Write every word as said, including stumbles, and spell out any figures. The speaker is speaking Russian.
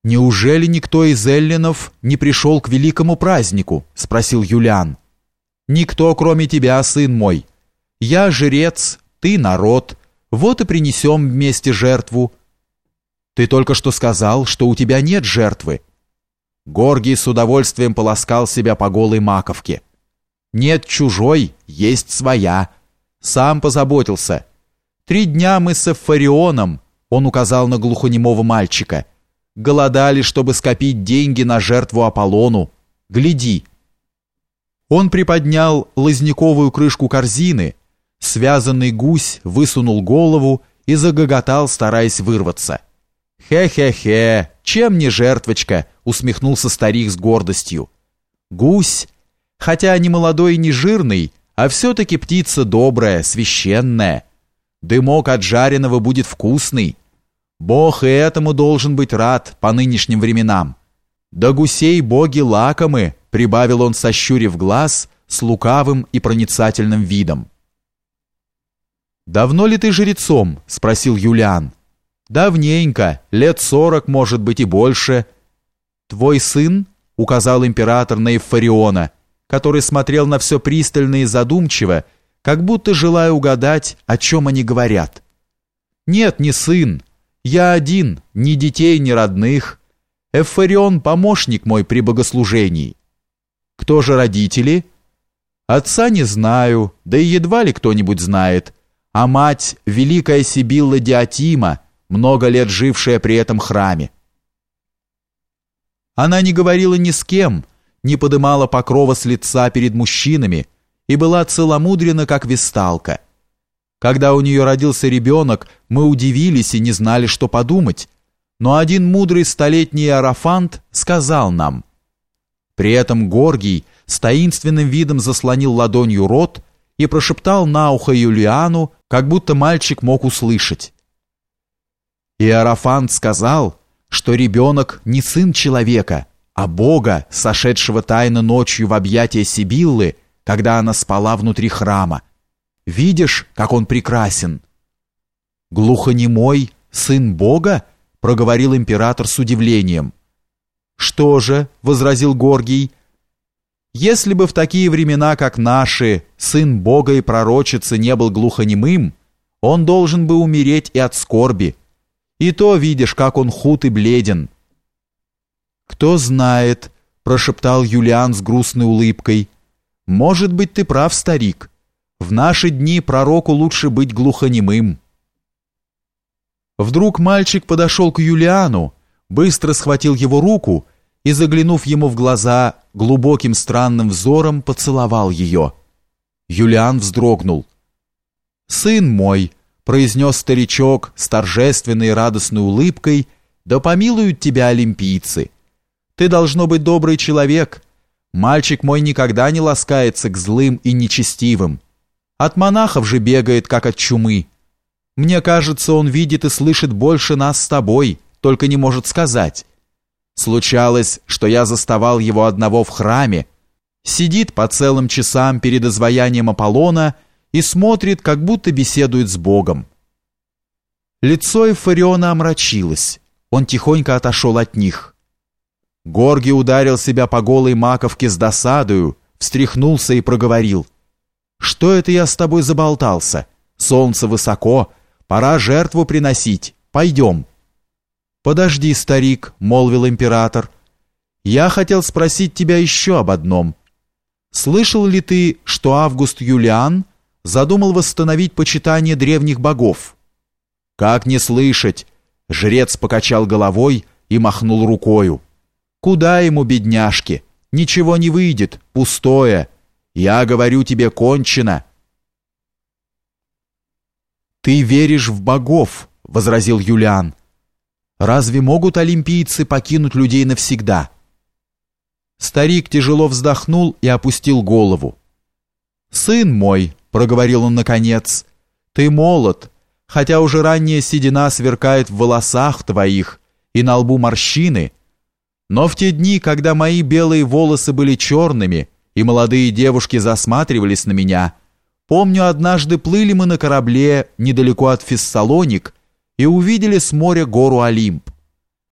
«Неужели никто из эллинов не пришел к великому празднику?» – спросил Юлиан. «Никто, кроме тебя, сын мой. Я жрец, ты народ, вот и принесем вместе жертву». «Ты только что сказал, что у тебя нет жертвы». Горгий с удовольствием полоскал себя по голой маковке. «Нет чужой, есть своя. Сам позаботился. Три дня мы с Эвфарионом», – он указал на глухонемого мальчика, – голодали, чтобы скопить деньги на жертву Аполлону. Гляди». Он приподнял лозняковую крышку корзины, связанный гусь высунул голову и загоготал, стараясь вырваться. «Хе-хе-хе, чем не жертвочка?» — усмехнулся старик с гордостью. «Гусь, хотя не молодой и не жирный, а все-таки птица добрая, священная. Дымок от жареного будет вкусный. Бог и этому должен быть рад по нынешним временам. Да гусей боги лакомы», — прибавил он, сощурив глаз, с лукавым и проницательным видом. «Давно ли ты жрецом?» — спросил Юлиан. «Давненько, лет сорок, может быть, и больше». «Твой сын?» — указал император на Эвфариона, который смотрел на все пристально и задумчиво, как будто желая угадать, о чем они говорят. «Нет, не сын. Я один, ни детей, ни родных. Эвфарион — помощник мой при богослужении». «Кто же родители?» «Отца не знаю, да и едва ли кто-нибудь знает. А мать — великая Сибилла Диатима, много лет жившая при этом храме». Она не говорила ни с кем, не подымала покрова с лица перед мужчинами и была целомудрена, как весталка. Когда у нее родился ребенок, мы удивились и не знали, что подумать, но один мудрый столетний иерофант сказал нам. При этом Горгий с таинственным видом заслонил ладонью рот и прошептал на ухо Юлиану, как будто мальчик мог услышать. Иерофант сказал, что ребенок не сын человека, а Бога, сошедшего тайно ночью в объятия Сибиллы, когда она спала внутри храма. Видишь, как он прекрасен?» «Глухонемой, сын Бога?» — проговорил император с удивлением. «Что же?» — возразил Горгий. «Если бы в такие времена, как наши, сын Бога и пророчицы не был глухонемым, он должен бы умереть и от скорби. И то видишь, как он худ и бледен». «Кто знает», — прошептал Юлиан с грустной улыбкой. «Может быть, ты прав, старик. В наши дни пророку лучше быть глухонемым». Вдруг мальчик подошел к Юлиану, быстро схватил его руку и, заглянув ему в глаза, глубоким странным взором поцеловал ее. Юлиан вздрогнул. «Сын мой», — произнес старичок с торжественной и радостной улыбкой, «да помилуют тебя олимпийцы. Ты должно быть добрый человек. Мальчик мой никогда не ласкается к злым и нечестивым. От монахов же бегает, как от чумы. Мне кажется, он видит и слышит больше нас с тобой, только не может сказать. Случалось, что я заставал его одного в храме. Сидит по целым часам перед изваянием Аполлона и смотрит, как будто беседует с Богом». Лицо Эвфариона омрачилось. Он тихонько отошел от них. Горгий ударил себя по голой маковке с досадою, встряхнулся и проговорил. «Что это я с тобой заболтался? Солнце высоко, пора жертву приносить. Пойдем». «Подожди, старик», — молвил император. «Я хотел спросить тебя еще об одном. Слышал ли ты, что Август Юлиан задумал восстановить почитание древних богов?» «Как не слышать?» — жрец покачал головой и махнул рукою. «Куда ему, бедняжке? Ничего не выйдет, пустое. Я говорю тебе, кончено». «Ты веришь в богов», — возразил Юлиан. «Разве могут олимпийцы покинуть людей навсегда?» Старик тяжело вздохнул и опустил голову. «Сын мой», — проговорил он наконец, — «ты молод, хотя уже ранняя седина сверкает в волосах твоих и на лбу морщины, но в те дни, когда мои белые волосы были черными и молодые девушки засматривались на меня, помню, однажды плыли мы на корабле недалеко от Фессалоник и увидели с моря гору Олимп.